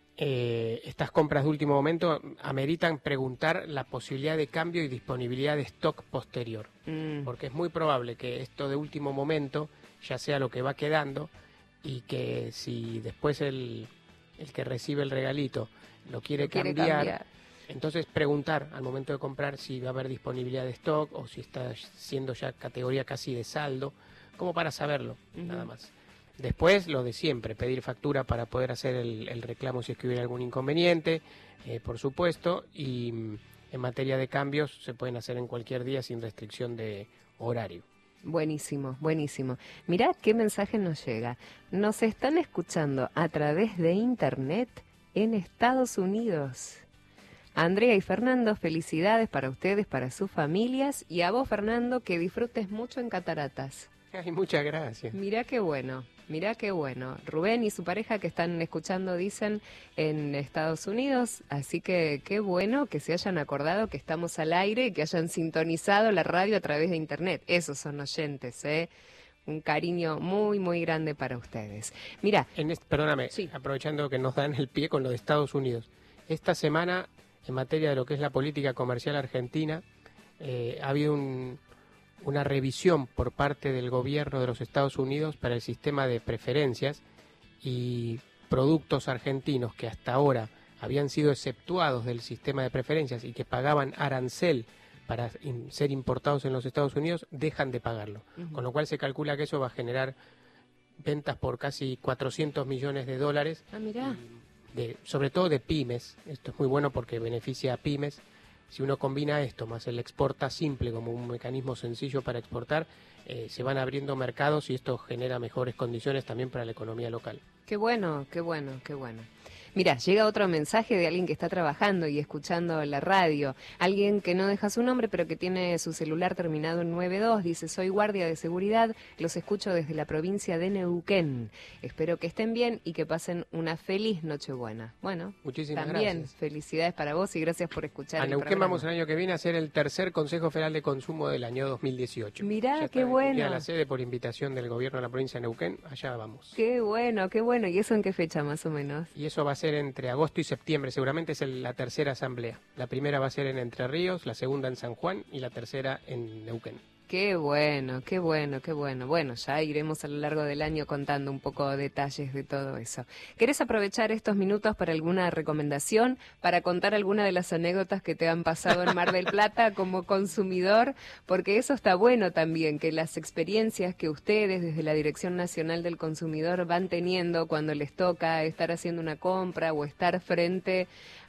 estas compras de último momento ameritan preguntar la posibilidad de cambio y disponibilidad de stock posterior. Porque es muy probable que esto de último momento ya sea lo que va quedando, y que si después el que recibe el regalito lo quiere cambiar, entonces preguntar al momento de comprar si va a haber disponibilidad de stock o si está siendo ya categoría casi de saldo, como para saberlo, nada más. Después lo de siempre, pedir factura para poder hacer el reclamo si es que hubiera algún inconveniente, por supuesto, y en materia de cambios se pueden hacer en cualquier día sin restricción de horario. Buenísimo. Mirá qué mensaje nos llega. Nos están escuchando a través de internet en Estados Unidos. Andrea y Fernando, felicidades para ustedes, para sus familias, y a vos, Fernando, que disfrutes mucho en Cataratas. Ay, muchas gracias. Mirá qué bueno. Rubén y su pareja que están escuchando, dicen, en Estados Unidos, así que qué bueno que se hayan acordado que estamos al aire y que hayan sintonizado la radio a través de internet. Esos son oyentes, un cariño muy, muy grande para ustedes. Mirá. Perdóname, aprovechando que nos dan el pie con lo de Estados Unidos. Esta semana, en materia de lo que es la política comercial argentina, ha habido una revisión por parte del gobierno de los Estados Unidos para el sistema de preferencias, y productos argentinos que hasta ahora habían sido exceptuados del sistema de preferencias y que pagaban arancel para ser importados en los Estados Unidos, dejan de pagarlo. Con lo cual se calcula que eso va a generar ventas por casi $400 millones. Ah, mirá. Sobre todo de pymes. Esto es muy bueno porque beneficia a pymes. Si uno combina esto más el exporta simple como un mecanismo sencillo para exportar, se van abriendo mercados y esto genera mejores condiciones también para la economía local. Qué bueno. Mira, llega otro mensaje de alguien que está trabajando y escuchando la radio. Alguien que no deja su nombre, pero que tiene su celular terminado en 92. Dice, soy guardia de seguridad, los escucho desde la provincia de Neuquén. Espero que estén bien y que pasen una feliz Nochebuena. Bueno, muchísimas también gracias. Felicidades para vos y gracias por escuchar el Neuquén programa. Vamos el año que viene a hacer el tercer Consejo Federal de Consumo del año 2018. Mirá, qué bueno. Ya la sede por invitación del gobierno de la provincia de Neuquén, allá vamos. Qué bueno. ¿Y eso en qué fecha más o menos? Y eso va a ser entre agosto y septiembre, seguramente es la tercera asamblea. La primera va a ser en Entre Ríos, la segunda en San Juan y la tercera en Neuquén. Qué bueno. Bueno, ya iremos a lo largo del año contando un poco detalles de todo eso. ¿Querés aprovechar estos minutos para alguna recomendación, para contar alguna de las anécdotas que te han pasado en Mar del Plata como consumidor? Porque eso está bueno también, que las experiencias que ustedes desde la Dirección Nacional del Consumidor van teniendo cuando les toca estar haciendo una compra o estar frente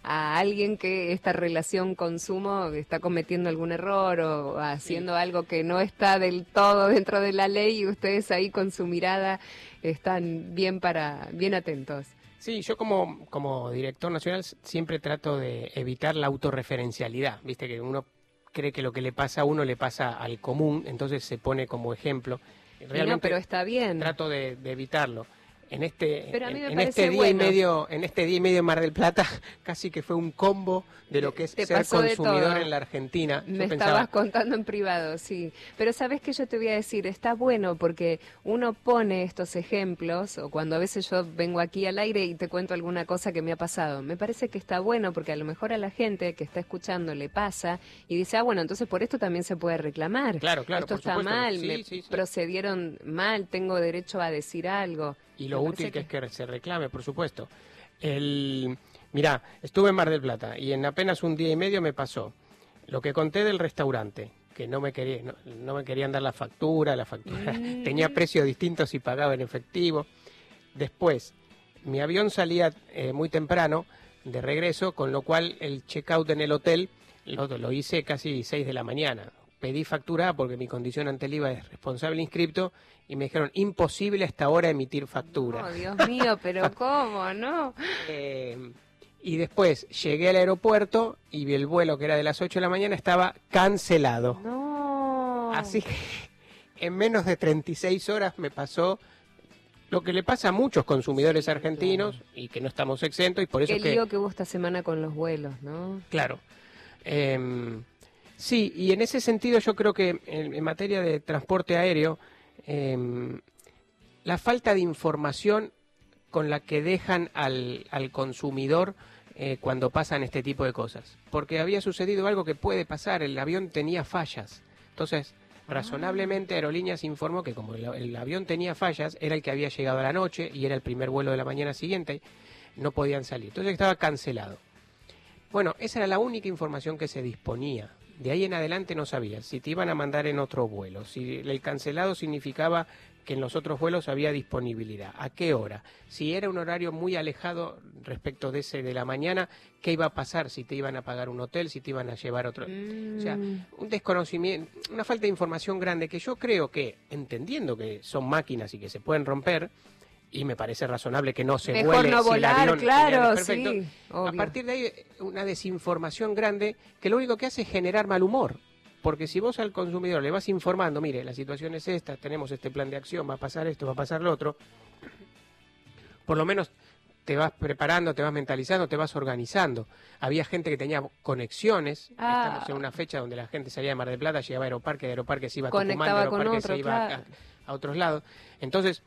a alguien que esta relación consumo está cometiendo algún error o haciendo algo que no está del todo dentro de la ley, y ustedes ahí con su mirada están bien atentos. Sí, yo como director nacional siempre trato de evitar la autorreferencialidad, viste que uno cree que lo que le pasa a uno le pasa al común, entonces se pone como ejemplo. Realmente no, pero está bien. Trato de evitarlo. En este día y medio en Mar del Plata casi que fue un combo de lo que es ser consumidor en la Argentina. Me estabas contando en privado, sí. Pero sabes que yo te voy a decir, está bueno porque uno pone estos ejemplos, o cuando a veces yo vengo aquí al aire y te cuento alguna cosa que me ha pasado, me parece que está bueno porque a lo mejor a la gente que está escuchando le pasa y dice, bueno, entonces por esto también se puede reclamar. Claro, esto está supuesto. mal, Sí. procedieron mal, tengo derecho a decir algo. Y lo útil que es que se reclame, por supuesto. Mirá, estuve en Mar del Plata y en apenas un día y medio me pasó lo que conté del restaurante, que no me querían dar la factura tenía precios distintos y pagaba en efectivo. Después, mi avión salía muy temprano de regreso, con lo cual el check-out en el hotel lo hice casi 6 de la mañana. Pedí factura porque mi condición ante el IVA es responsable inscripto y me dijeron, imposible hasta ahora emitir factura. Oh, Dios mío, pero ¿cómo, no? Y después llegué al aeropuerto y vi el vuelo que era de las 8 de la mañana, estaba cancelado. No. Así que en menos de 36 horas me pasó lo que le pasa a muchos consumidores argentinos, y que no estamos exentos, y por eso el lío que hubo esta semana con los vuelos, ¿no? Claro. Sí, y en ese sentido yo creo que en materia de transporte aéreo, la falta de información con la que dejan al consumidor cuando pasan este tipo de cosas. Porque había sucedido algo que puede pasar, el avión tenía fallas. Entonces, razonablemente Aerolíneas informó que como el avión tenía fallas, era el que había llegado a la noche y era el primer vuelo de la mañana siguiente, no podían salir. Entonces estaba cancelado. Bueno, esa era la única información que se disponía. De ahí en adelante no sabías si te iban a mandar en otro vuelo, si el cancelado significaba que en los otros vuelos había disponibilidad, a qué hora, si era un horario muy alejado respecto de ese de la mañana, qué iba a pasar, si te iban a pagar un hotel, si te iban a llevar otro. O sea, un desconocimiento, una falta de información grande que yo creo que, entendiendo que son máquinas y que se pueden romper, y me parece razonable que no se mejor vuele no si volar, el avión claro, es perfecto. sí, obvio. A partir de ahí, una desinformación grande que lo único que hace es generar mal humor. Porque si vos al consumidor le vas informando, mire, la situación es esta, tenemos este plan de acción, va a pasar esto, va a pasar lo otro, por lo menos te vas preparando, te vas mentalizando, te vas organizando. Había gente que tenía conexiones, estamos en una fecha donde la gente salía de Mar del Plata, llegaba a Aeroparque, de Aeroparque se iba a Tucumán, de Aeroparque se iba a otros lados. Entonces,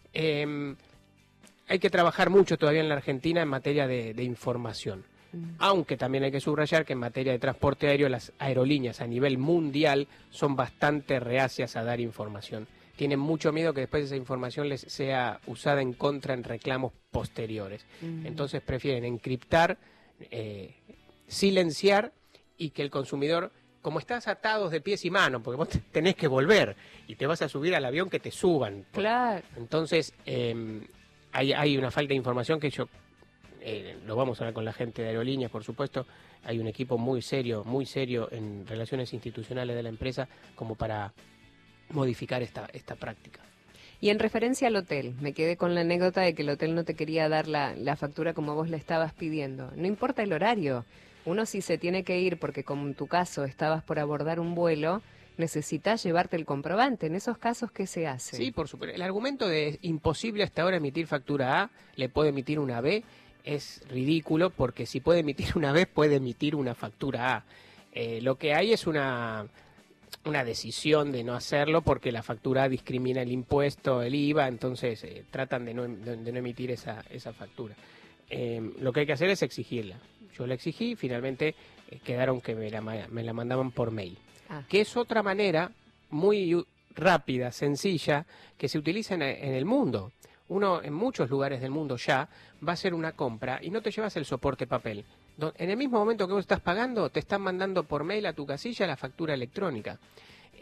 hay que trabajar mucho todavía en la Argentina en materia de información. Aunque también hay que subrayar que en materia de transporte aéreo las aerolíneas a nivel mundial son bastante reacias a dar información. Tienen mucho miedo que después esa información les sea usada en contra en reclamos posteriores. Entonces prefieren encriptar, silenciar y que el consumidor, como estás atados de pies y manos, porque vos tenés que volver y te vas a subir al avión, que te suban. Claro. Entonces hay una falta de información que yo... lo vamos a hablar con la gente de aerolíneas, por supuesto. Hay un equipo muy serio en relaciones institucionales de la empresa como para modificar esta práctica. Y en referencia al hotel, me quedé con la anécdota de que el hotel no te quería dar la factura como vos le estabas pidiendo. No importa el horario. Uno si se tiene que ir porque como en tu caso estabas por abordar un vuelo, necesitas llevarte el comprobante. En esos casos, ¿qué se hace? Sí, por supuesto. El argumento de imposible hasta ahora emitir factura A, le puede emitir una B, es ridículo, porque si puede emitir una vez, puede emitir una factura A. Lo que hay es una decisión de no hacerlo porque la factura A discrimina el impuesto, el IVA, entonces tratan de no emitir esa factura. Lo que hay que hacer es exigirla. Yo la exigí, finalmente quedaron que me la mandaban por mail. Que es otra manera muy rápida, sencilla, que se utiliza en el mundo. Uno en muchos lugares del mundo ya va a hacer una compra y no te llevas el soporte papel. En el mismo momento que vos estás pagando, te están mandando por mail a tu casilla la factura electrónica.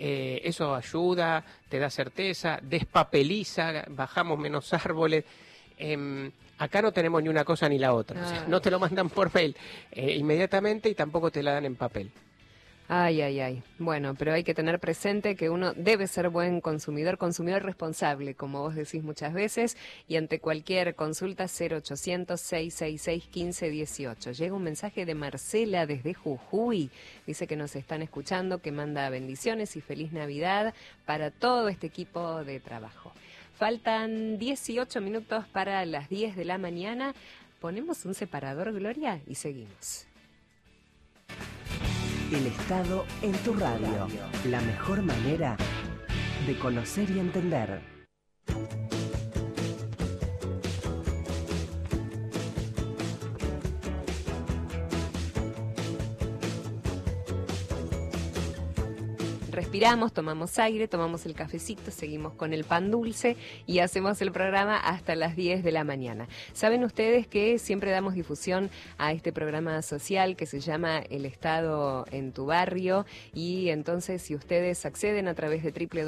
Eso ayuda, te da certeza, despapeliza, bajamos menos árboles. Acá no tenemos ni una cosa ni la otra. O sea, no te lo mandan por mail inmediatamente y tampoco te la dan en papel. Ay, ay, ay. Bueno, pero hay que tener presente que uno debe ser buen consumidor responsable, como vos decís muchas veces, y ante cualquier consulta 0800-666-1518. Llega un mensaje de Marcela desde Jujuy. Dice que nos están escuchando, que manda bendiciones y feliz Navidad para todo este equipo de trabajo. Faltan 18 minutos para las 10 de la mañana. Ponemos un separador, Gloria, y seguimos. El Estado en tu radio. La mejor manera de conocer y entender. Respiramos, tomamos aire, tomamos el cafecito, seguimos con el pan dulce y hacemos el programa hasta las 10 de la mañana. Saben ustedes que siempre damos difusión a este programa social que se llama El Estado en tu barrio, y entonces si ustedes acceden a través de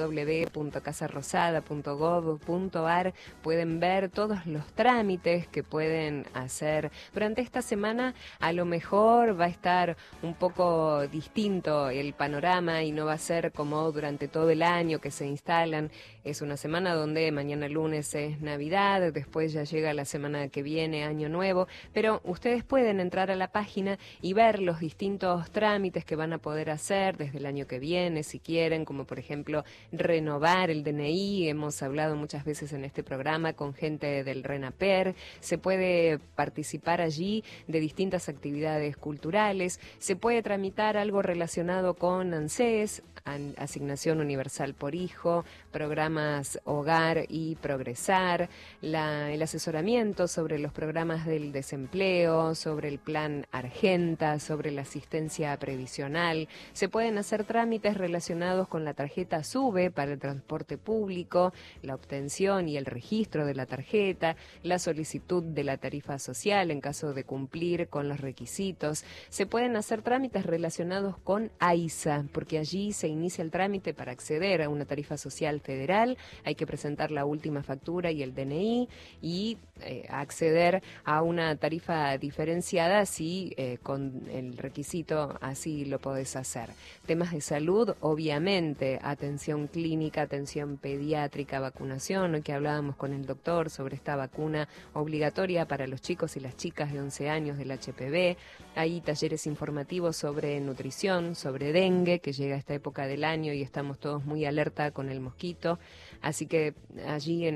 www.casarrosada.gov.ar pueden ver todos los trámites que pueden hacer. Durante esta semana a lo mejor va a estar un poco distinto el panorama y no va a ser como durante todo el año que se instalan. Es una semana donde mañana lunes es Navidad, después ya llega la semana que viene Año Nuevo, pero ustedes pueden entrar a la página y ver los distintos trámites que van a poder hacer desde el año que viene, si quieren, como por ejemplo renovar el DNI. Hemos hablado muchas veces en este programa con gente del RENAPER. Se puede participar allí de distintas actividades culturales, se puede tramitar algo relacionado con ANSES, Asignación Universal por Hijo, programas Hogar y Progresar, el asesoramiento sobre los programas del desempleo, sobre el plan Argenta, sobre la asistencia previsional. Se pueden hacer trámites relacionados con la tarjeta SUBE para el transporte público, la obtención y el registro de la tarjeta, la solicitud de la tarifa social en caso de cumplir con los requisitos. Se pueden hacer trámites relacionados con AISA, porque allí se inicia el trámite para acceder a una tarifa social federal. Hay que presentar la última factura y el DNI y acceder a una tarifa diferenciada si con el requisito así lo podés hacer. Temas de salud, obviamente, atención clínica, atención pediátrica, vacunación. Hoy que hablábamos con el doctor sobre esta vacuna obligatoria para los chicos y las chicas de 11 años del HPV. Hay talleres informativos sobre nutrición, sobre dengue, que llega a esta época del año y estamos todos muy alerta con el mosquito. Así que allí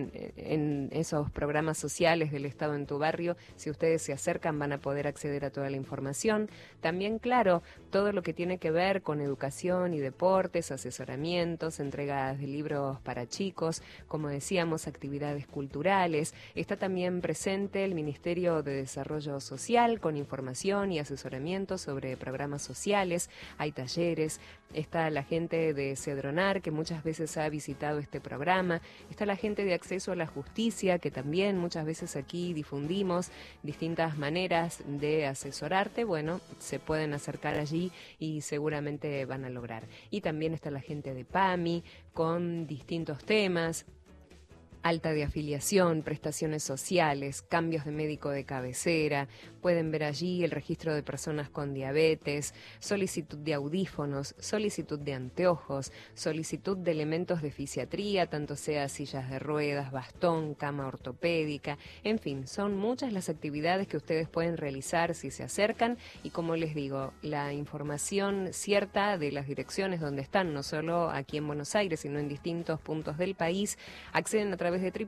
en esos programas sociales del Estado en tu barrio, si ustedes se acercan van a poder acceder a toda la información. También, claro, todo lo que tiene que ver con educación y deportes, asesoramientos, entregas de libros para chicos, como decíamos, actividades culturales. Está también presente el Ministerio de Desarrollo Social con información y asesoramiento sobre programas sociales. Hay talleres, está la gente de Cedronar, que muchas veces ha visitado este programa. Está la gente de Acceso a la Justicia, que también muchas veces aquí difundimos distintas maneras de asesorarte. Bueno, se pueden acercar allí y seguramente van a lograr. Y también está la gente de PAMI con distintos temas: alta de afiliación, prestaciones sociales, cambios de médico de cabecera. Pueden ver allí el registro de personas con diabetes, solicitud de audífonos, solicitud de anteojos, solicitud de elementos de fisiatría, tanto sea sillas de ruedas, bastón, cama ortopédica. En fin, son muchas las actividades que ustedes pueden realizar si se acercan, y como les digo, la información cierta de las direcciones donde están, no solo aquí en Buenos Aires, sino en distintos puntos del país, acceden a través de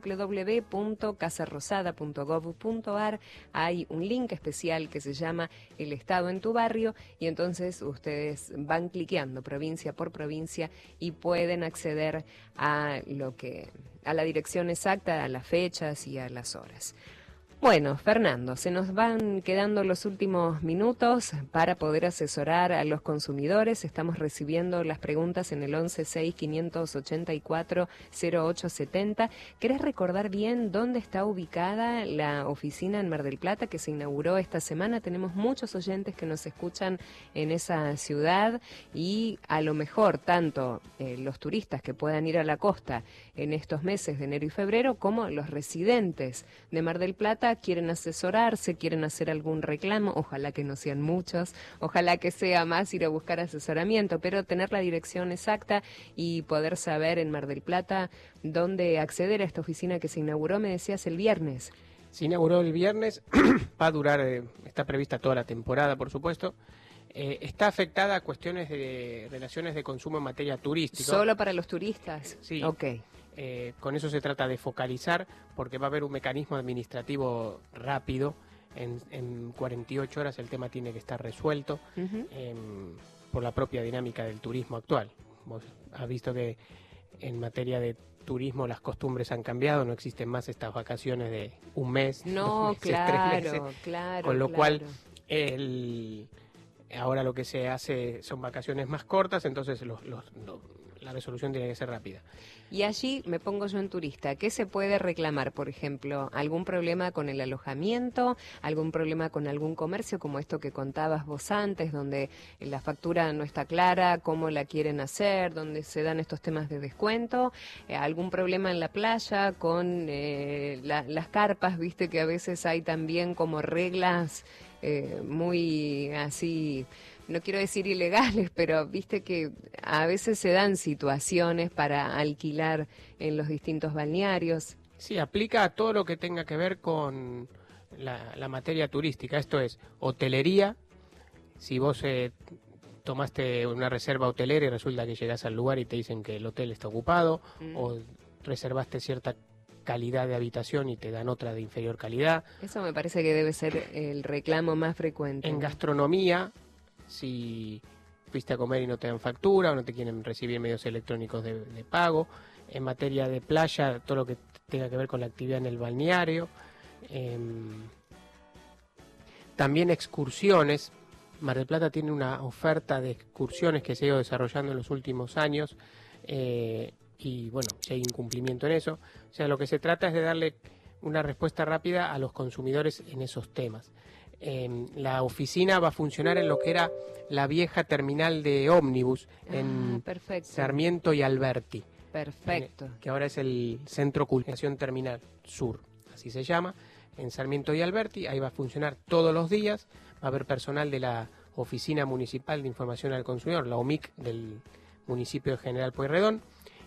www.casarrosada.gov.ar. Hay un link especial que se llama El Estado en tu barrio, y entonces ustedes van cliqueando provincia por provincia y pueden acceder a la dirección exacta, a las fechas y a las horas. Bueno, Fernando, se nos van quedando los últimos minutos para poder asesorar a los consumidores. Estamos recibiendo las preguntas en el 1165840870. ¿Querés recordar bien dónde está ubicada la oficina en Mar del Plata que se inauguró esta semana? Tenemos muchos oyentes que nos escuchan en esa ciudad y a lo mejor tanto los turistas que puedan ir a la costa en estos meses de enero y febrero como los residentes de Mar del Plata quieren asesorarse, quieren hacer algún reclamo, ojalá que no sean muchos, ojalá que sea más ir a buscar asesoramiento, pero tener la dirección exacta y poder saber en Mar del Plata dónde acceder a esta oficina que se inauguró, me decías, el viernes. Se inauguró el viernes, va a durar, está prevista toda la temporada, por supuesto. Está afectada a cuestiones de relaciones de consumo en materia turística. ¿Solo para los turistas? Sí. Ok. Con eso se trata de focalizar, porque va a haber un mecanismo administrativo rápido. En 48 horas el tema tiene que estar resuelto por la propia dinámica del turismo actual. Vos has visto que en materia de turismo las costumbres han cambiado, no existen más estas vacaciones de un mes, no, 2 meses, claro, 3 meses, claro, con lo claro. cual ahora lo que se hace son vacaciones más cortas, entonces la resolución tiene que ser rápida. Y allí me pongo yo en turista. ¿Qué se puede reclamar, por ejemplo? ¿Algún problema con el alojamiento? ¿Algún problema con algún comercio, como esto que contabas vos antes, donde la factura no está clara, cómo la quieren hacer, donde se dan estos temas de descuento? ¿Algún problema en la playa con las carpas? Viste que a veces hay también como reglas muy así... No quiero decir ilegales, pero viste que a veces se dan situaciones para alquilar en los distintos balnearios. Sí, aplica a todo lo que tenga que ver con la materia turística. Esto es hotelería. Si vos tomaste una reserva hotelera y resulta que llegás al lugar y te dicen que el hotel está ocupado, o reservaste cierta calidad de habitación y te dan otra de inferior calidad. Eso me parece que debe ser el reclamo más frecuente. En gastronomía, si fuiste a comer y no te dan factura o no te quieren recibir medios electrónicos de pago. En materia de playa, todo lo que tenga que ver con la actividad en el balneario. También excursiones. Mar del Plata tiene una oferta de excursiones que se ha ido desarrollando en los últimos años y bueno, si hay incumplimiento en eso. O sea, lo que se trata es de darle una respuesta rápida a los consumidores en esos temas. La oficina va a funcionar en lo que era la vieja terminal de ómnibus en Sarmiento y Alberti. Perfecto. Que ahora es el Centro Culminación Terminal Sur, así se llama, en Sarmiento y Alberti. Ahí va a funcionar todos los días. Va a haber personal de la Oficina Municipal de Información al Consumidor, la OMIC del municipio de General Pueyrredón,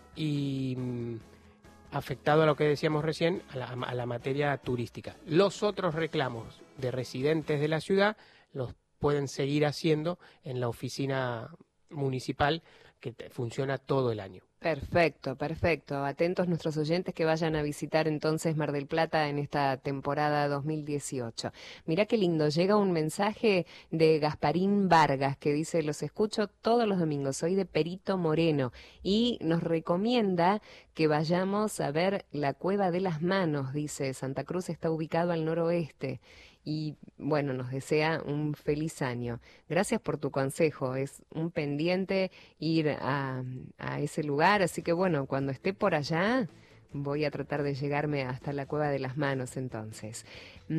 y afectado a lo que decíamos recién, a la materia turística. Los otros reclamos de residentes de la ciudad los pueden seguir haciendo en la oficina municipal que funciona todo el año. Perfecto, perfecto. Atentos nuestros oyentes que vayan a visitar entonces Mar del Plata en esta temporada 2018. Mirá qué lindo, llega un mensaje de Gasparín Vargas que dice: los escucho todos los domingos, soy de Perito Moreno, y nos recomienda que vayamos a ver la Cueva de las Manos. Dice, Santa Cruz está ubicado al noroeste. Y bueno, nos desea un feliz año. Gracias por tu consejo, es un pendiente ir a ese lugar, así que bueno, cuando esté por allá voy a tratar de llegarme hasta la Cueva de las Manos entonces.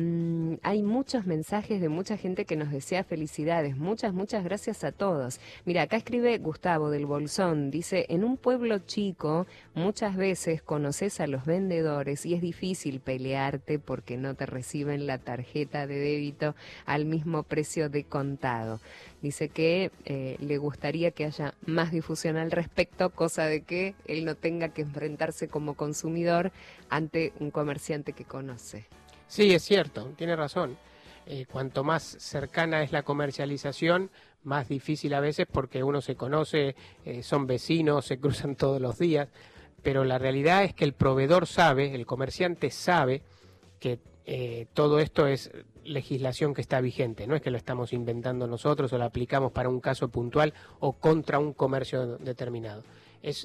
Hay muchos mensajes de mucha gente que nos desea felicidades, muchas gracias a todos. Mira, acá escribe Gustavo del Bolsón, dice: en un pueblo chico muchas veces conoces a los vendedores y es difícil pelearte porque no te reciben la tarjeta de débito al mismo precio de contado. Dice que le gustaría que haya más difusión al respecto, cosa de que él no tenga que enfrentarse como consumidor ante un comerciante que conoce. Sí, es cierto, tiene razón. Cuanto más cercana es la comercialización, más difícil a veces porque uno se conoce, son vecinos, se cruzan todos los días, pero la realidad es que el proveedor sabe, el comerciante sabe que todo esto es legislación que está vigente, no es que lo estamos inventando nosotros o lo aplicamos para un caso puntual o contra un comercio determinado.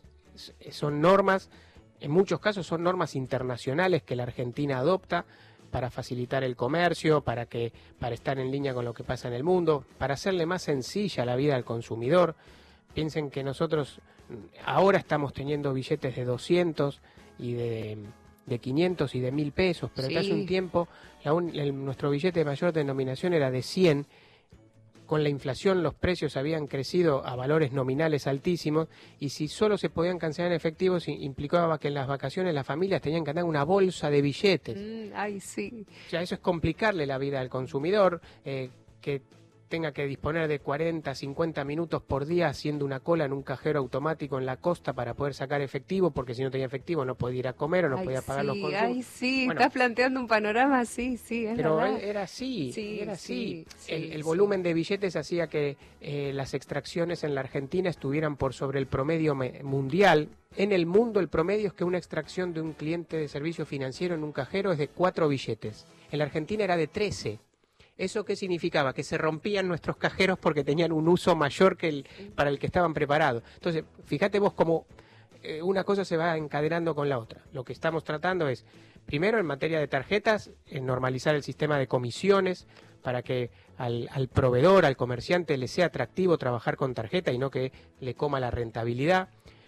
Son normas, en muchos casos son normas internacionales que la Argentina adopta. para facilitar el comercio, para estar en línea con lo que pasa en el mundo, para hacerle más sencilla la vida al consumidor. Piensen que nosotros ahora estamos teniendo billetes de 200 y de 500 y de 1.000 pesos, pero Sí. hace un tiempo nuestro billete de mayor denominación era de 100. Con la inflación los precios habían crecido a valores nominales altísimos y si solo se podían cancelar en efectivo implicaba que en las vacaciones las familias tenían que andar una bolsa de billetes. Ay, sí. O sea, eso es complicarle la vida al consumidor, que tenga que disponer de 40, 50 minutos por día haciendo una cola en un cajero automático en la costa para poder sacar efectivo, porque si no tenía efectivo no podía ir a comer o no podía pagar los consumos. Ay, sí, Bueno, estás planteando un panorama, sí, es pero verdad. era así, Sí, era así. sí, El sí. volumen de billetes hacía que las extracciones en la Argentina estuvieran por sobre el promedio mundial. En el mundo el promedio es que una extracción de un cliente de servicio financiero en un cajero es de 4 billetes. En la Argentina era de 13. ¿Eso qué significaba? Que se rompían nuestros cajeros porque tenían un uso mayor que para el que estaban preparados. Entonces, fíjate vos cómo una cosa se va encadenando con la otra. Lo que estamos tratando es, primero, en materia de tarjetas, normalizar el sistema de comisiones para que al proveedor, al comerciante, le sea atractivo trabajar con tarjeta y no que le coma la rentabilidad.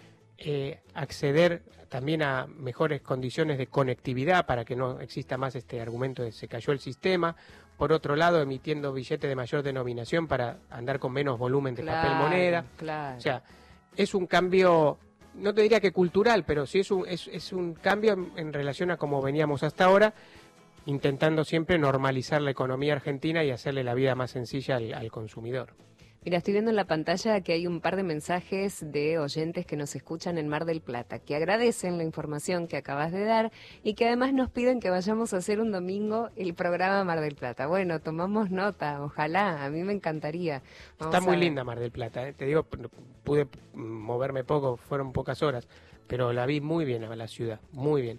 Acceder también a mejores condiciones de conectividad para que no exista más este argumento de se cayó el sistema. Por otro lado, emitiendo billetes de mayor denominación para andar con menos volumen de papel moneda. Claro. O sea, es un cambio, no te diría que cultural, pero sí es un cambio en relación a cómo veníamos hasta ahora, intentando siempre normalizar la economía argentina y hacerle la vida más sencilla al consumidor. Mira, estoy viendo en la pantalla que hay un par de mensajes de oyentes que nos escuchan en Mar del Plata, que agradecen la información que acabas de dar y que además nos piden que vayamos a hacer un domingo el programa Mar del Plata. Bueno, tomamos nota, ojalá, a mí me encantaría. Está muy linda Mar del Plata, te digo, pude moverme poco, fueron pocas horas, pero la vi muy bien a la ciudad, muy bien.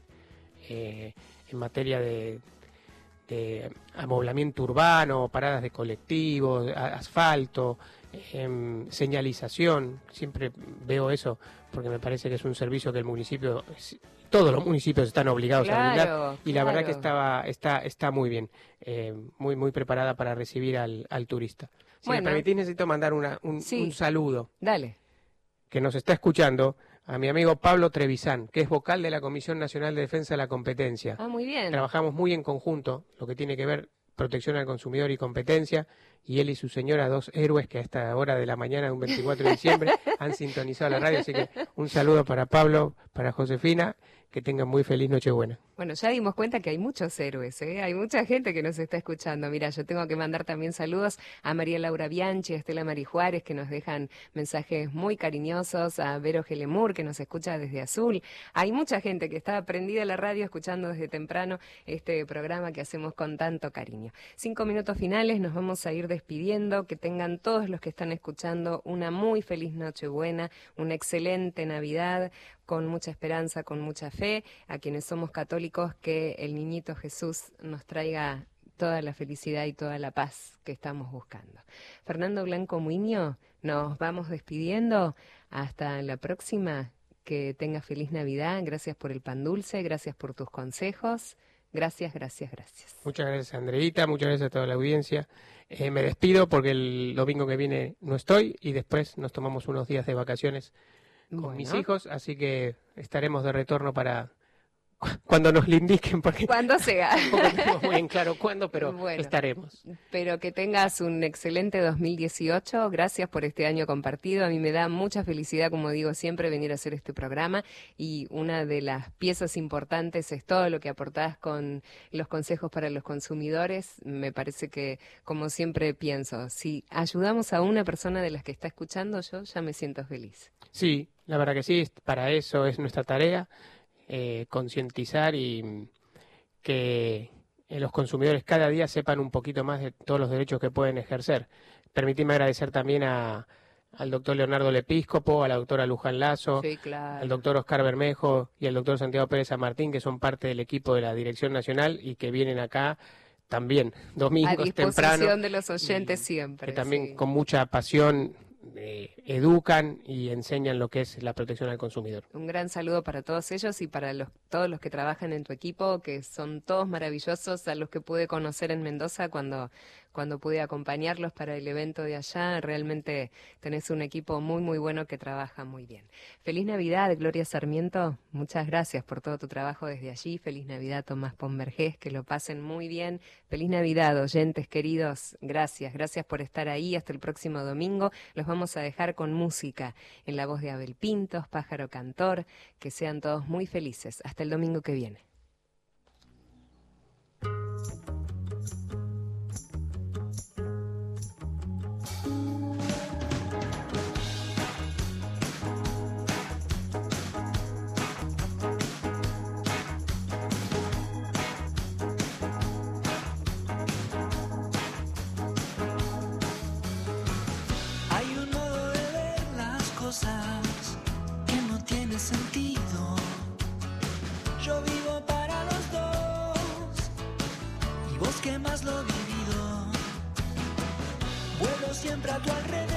En materia de amoblamiento urbano, paradas de colectivos, asfalto, señalización, siempre veo eso porque me parece que es un servicio que el municipio, todos los municipios están obligados a brindar y la verdad que está muy bien, muy preparada para recibir al turista. Si me permitís, necesito mandar un saludo. Dale. Que nos está escuchando a mi amigo Pablo Trevisan, que es vocal de la Comisión Nacional de Defensa de la Competencia. Ah, muy bien. Trabajamos muy en conjunto, lo que tiene que ver protección al consumidor y competencia, y él y su señora, 2 héroes que a esta hora de la mañana de un 24 de diciembre han sintonizado la radio, así que un saludo para Pablo, para Josefina, que tengan muy feliz Nochebuena. Bueno, ya dimos cuenta que hay muchos héroes, ¿eh? Hay mucha gente que nos está escuchando. Mira, yo tengo que mandar también saludos a María Laura Bianchi, a Estela Mari Juárez, que nos dejan mensajes muy cariñosos, a Vero Gelemur, que nos escucha desde Azul. Hay mucha gente que está prendida a la radio escuchando desde temprano este programa que hacemos con tanto cariño. 5 minutos finales, nos vamos a ir despidiendo. Que tengan todos los que están escuchando una muy feliz Nochebuena, una excelente Navidad, con mucha esperanza, con mucha fe, a quienes somos católicos, que el niñito Jesús nos traiga toda la felicidad y toda la paz que estamos buscando. Fernando Blanco Muiño, nos vamos despidiendo. Hasta la próxima. Que tengas feliz Navidad. Gracias por el pan dulce, gracias por tus consejos. Gracias. Muchas gracias, Andreita, muchas gracias a toda la audiencia. Me despido porque el domingo que viene no estoy y después nos tomamos unos días de vacaciones con mis hijos, así que estaremos de retorno para cuando nos lo indiquen, porque cuando sea. Tampoco tenemos muy en claro cuándo, pero bueno, estaremos. Pero que tengas un excelente 2018. Gracias por este año compartido. A mí me da mucha felicidad, como digo siempre, venir a hacer este programa, y una de las piezas importantes es todo lo que aportás con los consejos para los consumidores. Me parece que, como siempre pienso, si ayudamos a una persona de las que está escuchando, yo ya me siento feliz. Sí, la verdad que sí, para eso es nuestra tarea. Concientizar y que los consumidores cada día sepan un poquito más de todos los derechos que pueden ejercer. Permitidme agradecer también al doctor Leonardo Lepíscopo, a la doctora Luján Lazo, sí, claro, al doctor Oscar Bermejo y al doctor Santiago Pérez San Martín, que son parte del equipo de la Dirección Nacional y que vienen acá también domingos temprano. A disposición de los oyentes siempre. Que también con mucha pasión educan y enseñan lo que es la protección al consumidor. Un gran saludo para todos ellos y para todos los que trabajan en tu equipo, que son todos maravillosos, a los que pude conocer en Mendoza cuando pude acompañarlos para el evento de allá. Realmente tenés un equipo muy, muy bueno que trabaja muy bien. Feliz Navidad, Gloria Sarmiento. Muchas gracias por todo tu trabajo desde allí. Feliz Navidad, Tomás Pombergés. Que lo pasen muy bien. Feliz Navidad, oyentes queridos. Gracias por estar ahí. Hasta el próximo domingo. Los vamos a dejar con música en la voz de Abel Pintos, Pájaro Cantor. Que sean todos muy felices. Hasta el domingo que viene. Que no tiene sentido. Yo vivo para los dos y vos que más lo vivido. Vuelo siempre a tu alrededor.